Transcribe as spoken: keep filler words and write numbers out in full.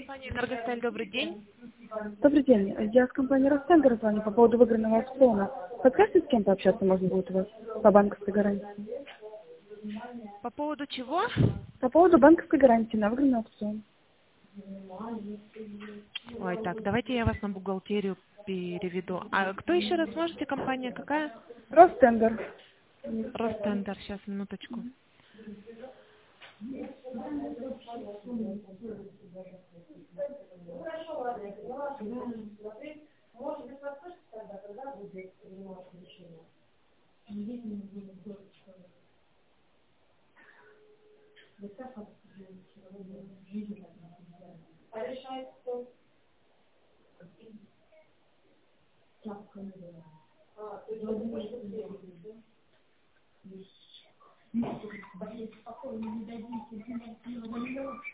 Компания «Энергосталь», добрый день. Добрый день. Я с компании «Ростендер» звоню по поводу выигранного аукциона. Подскажите, с кем пообщаться можно будет у вас по банковской гарантии? По поводу чего? По поводу банковской гарантии на выигранный аукцион. Ой, так, давайте я вас на бухгалтерию переведу. А кто еще раз можете? Компания какая? «Ростендер». Ростендер. Сейчас, минуточку.